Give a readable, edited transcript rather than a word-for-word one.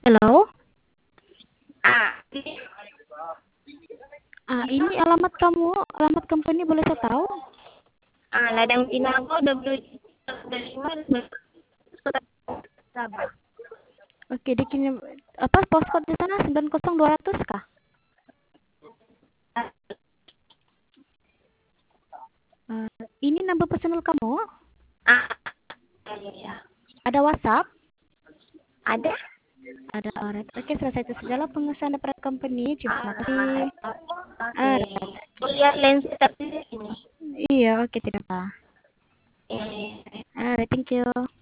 Hello? Ini Ini alamat kamu, alamat company boleh saya tahu? Ladang Tinago 25 Sabah. Oke, apa postcode di sana 90200 kah? Ini number personal kamu? Ya. Ada WhatsApp? Ada? Ada, alright. Oke, selesai itu segala pengesahan daripada company. Terima kasih. Oke. Lihat lensa tapi di sini. Iya, oke, tidak apa. Eh, Alright, thank you.